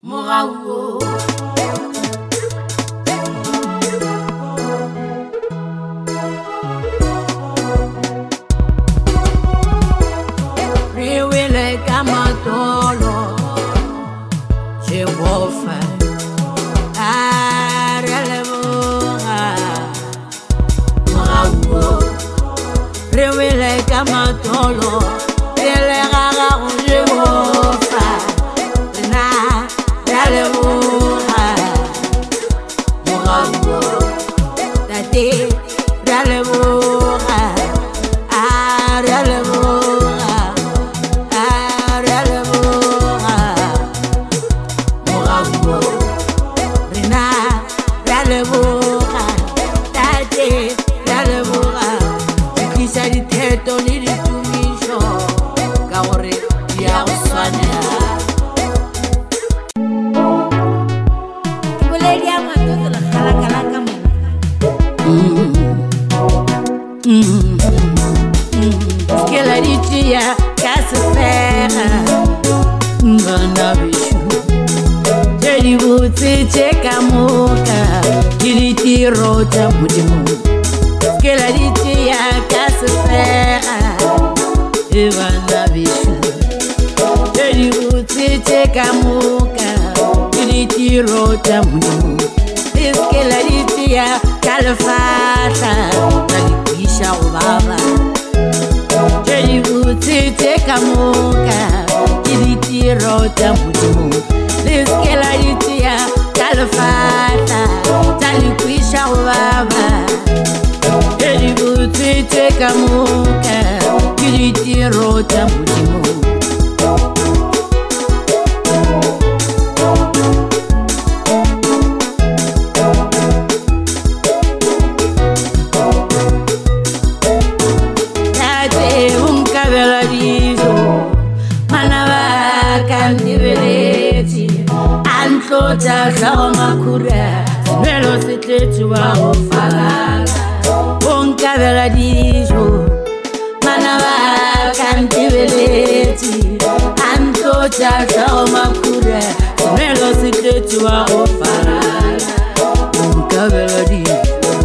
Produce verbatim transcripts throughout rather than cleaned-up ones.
Morawo. Riwele kama tolo, je wofa, arelevoa. Morawo. Riwele kama tolo, ele rara je wofa. Rota mudimo que la ditia casse fera evana bichu ele uti cheka muka diliti rota mudimo es que la ditia calfata talikisha ubaba ele uti cheka muka diliti rota mudimo es que la ditia calfata talikisha ubaba eli buti cheka muka kiliti rota mudimo tate un caveladizo manava cantiveleti antota shamakura Melo se te tua ofala Bon cavela dijo Manava cantiveleti Anto cha makura Melo se te tua ofala Bon cavela dijo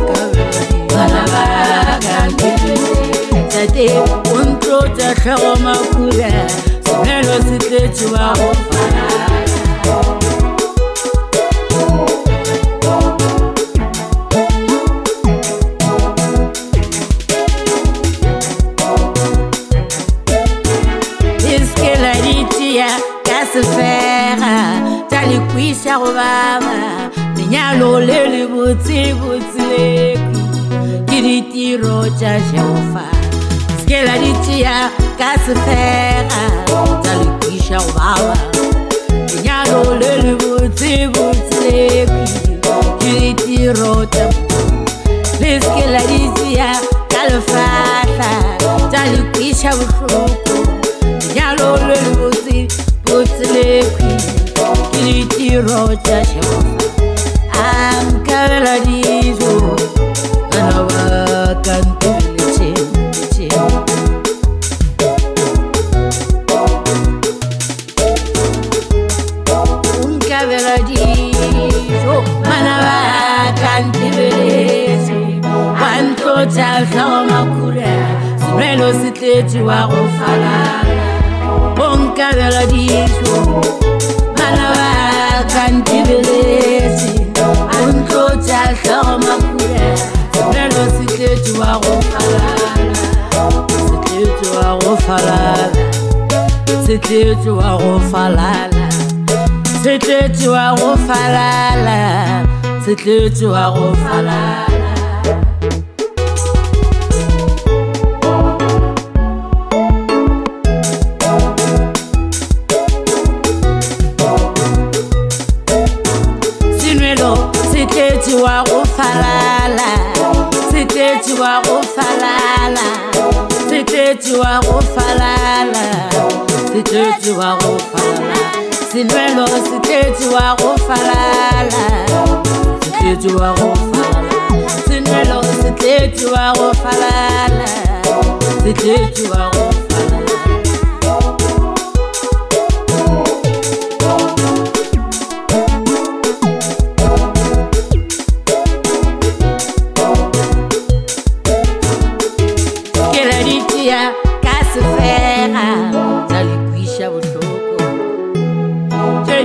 Manava cantiveleti Sate Anto cha makura Melo se te tua ofala Talikwisha ubaba Ninyalo lele buti buti Kiriti rocha sheofa Skela ditia kasfera Talikwisha ubaba Ninyalo lele buti buti Kiriti rocha Skela ditia kalfata Talikwisha ufuku Ninyalo lele buti buti Kiriti rocha sheofa Am kavela dijo Anawa kantule che Un kavela dijo Anawa kantule che Quanto cha makura Smelo siteti wa ofala Un kavela dijo Manava cantivelesi Anto cha makura Melo sike tua rofalala Sike tua rofalala Sike tua rofalala Sike tua rofalala Sike tua rofalala C'était tu as refalala C'était tu as refalala C'était tu as refalala C'était tu as refalala Sinuelo c'était tu as refalala C'était tu as refalala Sinuelo c'était tu as refalala C'était tu as refalala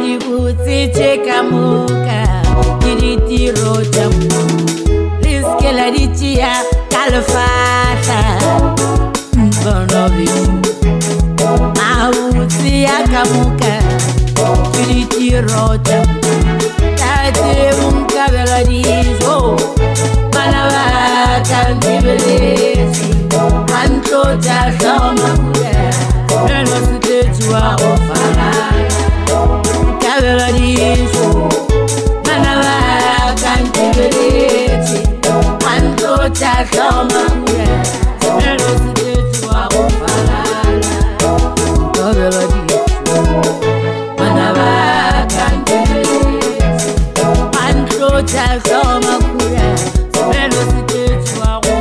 di botse tše ka moka ke ditiro tša riske la di tšea ka lefahla bono bešo mabotse ya ka moka ke ditiro tša tate bonkabela dijo bana ba ka ntebeletše gantlo tša hloma kula eno setletši wa go falala nkabela dijo bana ba ka ntebeletše gantlo tša hloma kula eno setletši wa go falala nkabela dijo bana ba ka ntebeletše gantlo tša hloma kula eno setletši wa go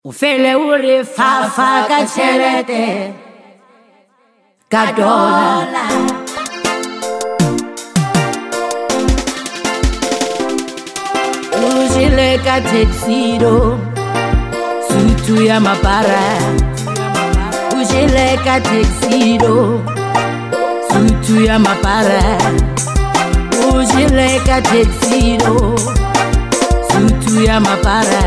Ufele uri fafa ka tšhelete ka dola. Ujile ka tuxedo, sutu ya mapara. Ujile ka tuxedo, sutu ya mapara. Ujile ka tuxedo, sutu ya mapara.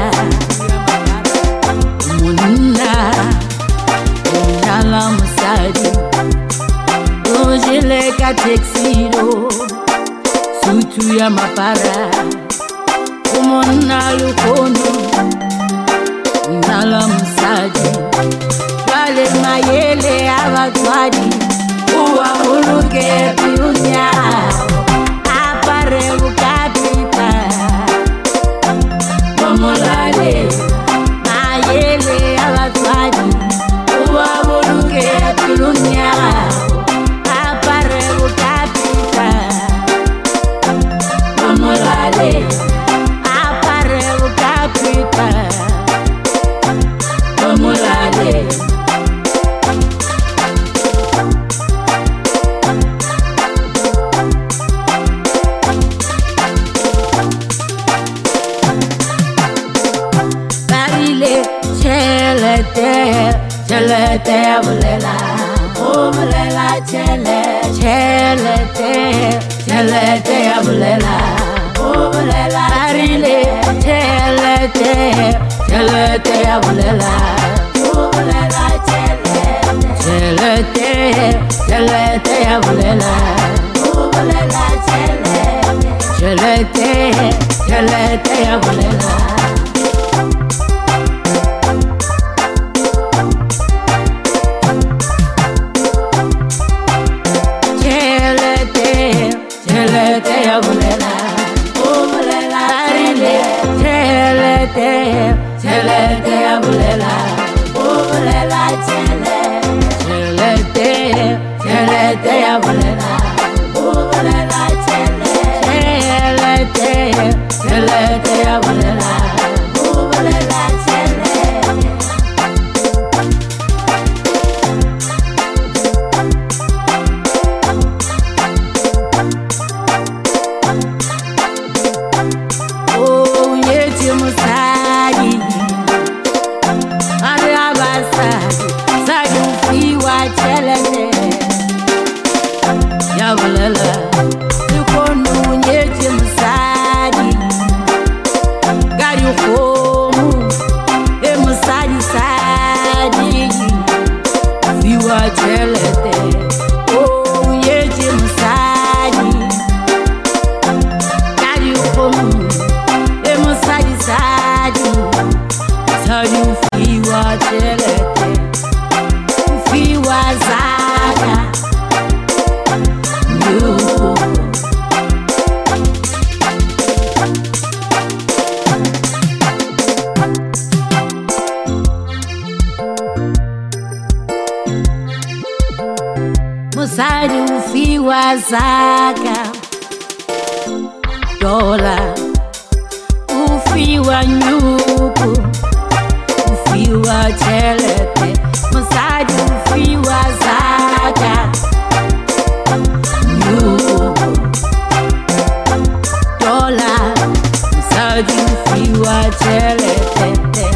Munna, munala musadi. Ujile ka tuxedo, sutu ya mapara. Umona lukono, nala musadi. Wale mayele abatwadi, uwa uluke piunya. Apare ukapita, momolale. Mayele abatwadi, uwa uluke piunya. Apare ukapita, momolale. Chelete abulela, abulela chele, chelete, chelete abulela, abulela arile, chelete, chelete abulela, abulela chele, chelete, chelete abulela, abulela chele, chelete, chelete abulela. Chelete abulela, abulela chele, chelete, chelete abulela, abulela chele, chelete, chelete abulela, abulela chele. Oh, yeti musadi. Yabulela, lukono nyeje musadi. Gari ukomu, e musadi sadi. Viwa chelete, oh nyeje musadi. Gari ukomu, e musadi sadi. Sadi ufiwa chelete, ufiwa zaga. Musadi ufiwa zaka dola, ufiwa nyuku, ufiwa chelete. Musadi ufiwa zaka nyuku, dola. Musadi ufiwa chelete.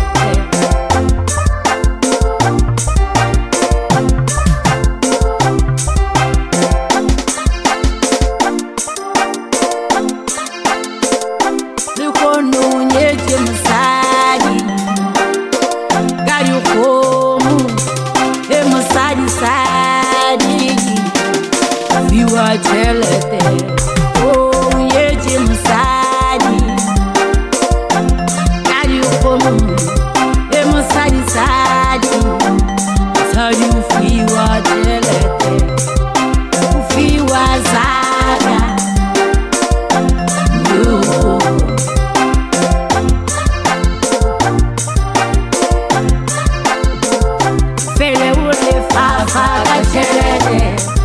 Chelete, oh yeje musadi. Gari ukomu, e musadi sadi. Sadi ufiwa chelete, ufiwa zaga. Yuko fele ule fafa ka chelete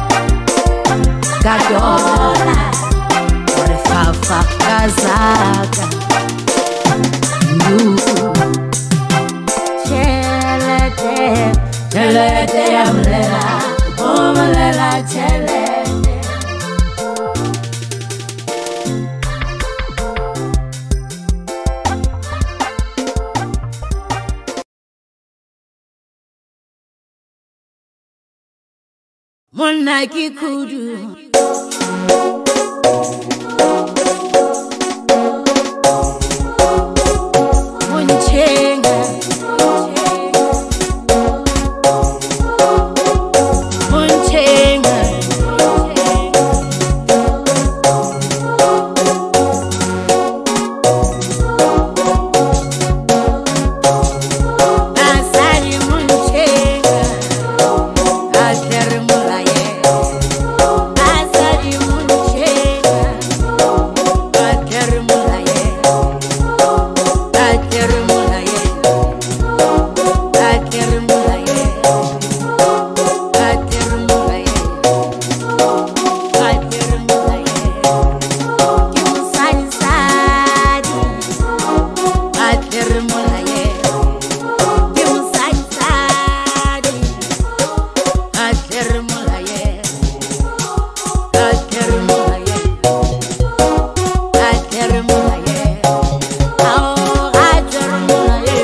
ka dola, ore fafa ka zaga. Ndugu tšhelete ya bolela o bolela tšhelete. Monna ke kudu Monchenga Monchenga Asali Monchenga Asari Mulaye Asari Monchenga Asari Mulaye Asari Mulaye Asari Mulaye Asari Mulaye Asari Mulaye Kimusani sadi Asari Mulaye Kimusani sadi Asari Mulaye Asari Mulaye Asari Mulaye Ao Asari Mulaye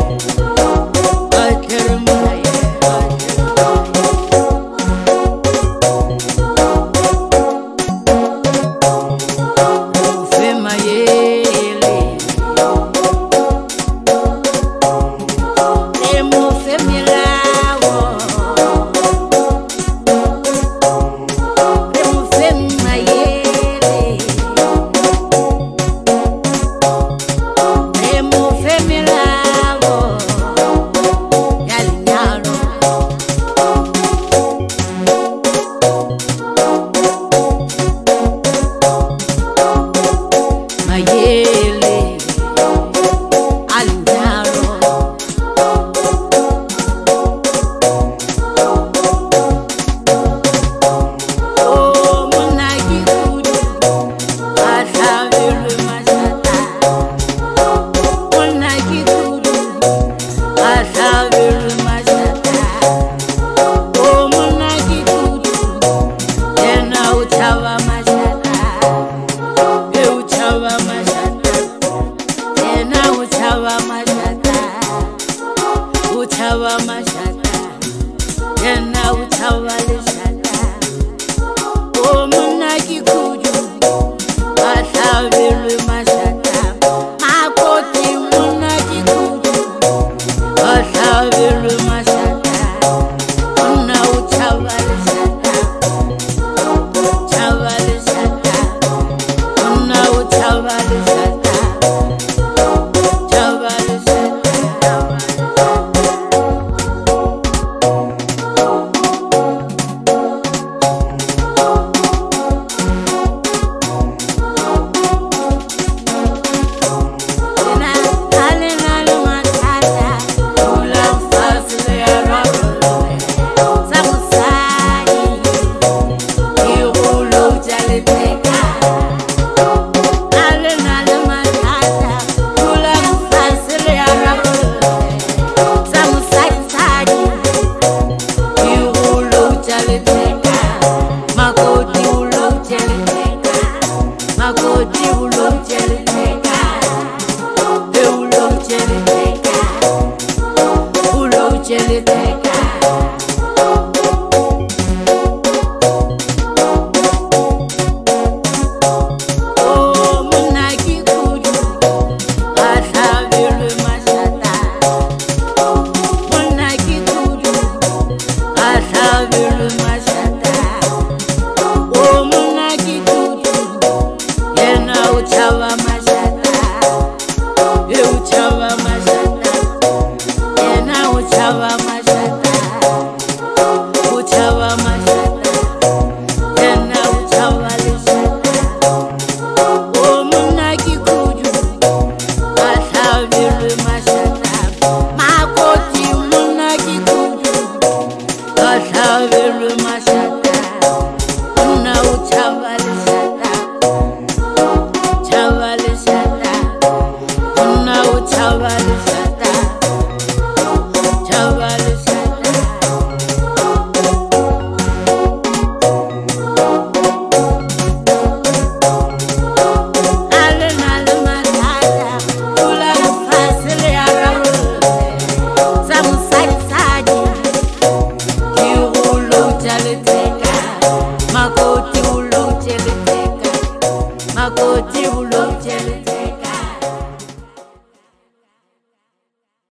Asari Mulaye Ufema yele Emu femilawo Emu fema yele Emu femilawo Yalinyalo Mayele Alinyalo Oh monaki kudu Ashavilu mashata Monaki kudu Ashavilu mashata Oh monaki kudu Tena uchawa mashata E uchawa mashata Tena uchawa mashata Uchawa mashata Tena uchawa lishata Oh monaki kudu Ashavilu mashata Makoti monaki kudu Ashavilu mashata Una uchawa lishata Uchawa lishata Una uchawa lishata Uchawa lishata Makoti ulo cheliteka, ulo cheliteka, ulo cheliteka. Oh monaki kudu, ashavilu mashata. Monaki kudu, ashavilu mashata. Oh monaki kudu. Yena uchawa mashata E uchawa mashata Yena uchawa mashata Uchawa mashata Yena uchawa lishata Oh monaki kudu Ashavilu mashata